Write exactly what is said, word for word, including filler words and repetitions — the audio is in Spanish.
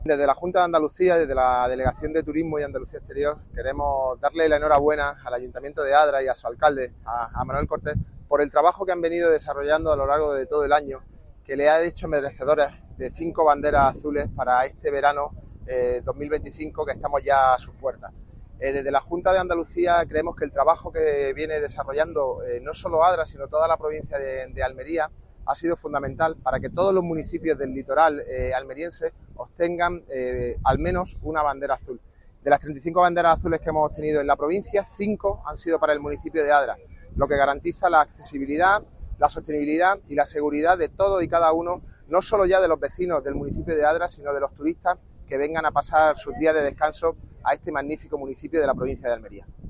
Desde la Junta de Andalucía, desde la Delegación de Turismo y Andalucía Exterior, queremos darle la enhorabuena al Ayuntamiento de Adra y a su alcalde, a, a Manuel Cortés, por el trabajo que han venido desarrollando a lo largo de todo el año, que le ha hecho merecedores de cinco banderas azules para este verano eh, dos mil veinticinco, que estamos ya a sus puertas. Eh, desde la Junta de Andalucía creemos que el trabajo que viene desarrollando eh, no solo Adra, sino toda la provincia de, de Almería, ha sido fundamental para que todos los municipios del litoral eh, almeriense obtengan eh, al menos una bandera azul. De las treinta y cinco banderas azules que hemos obtenido en la provincia, cinco han sido para el municipio de Adra, lo que garantiza la accesibilidad, la sostenibilidad y la seguridad de todos y cada uno, no solo ya de los vecinos del municipio de Adra, sino de los turistas que vengan a pasar sus días de descanso a este magnífico municipio de la provincia de Almería.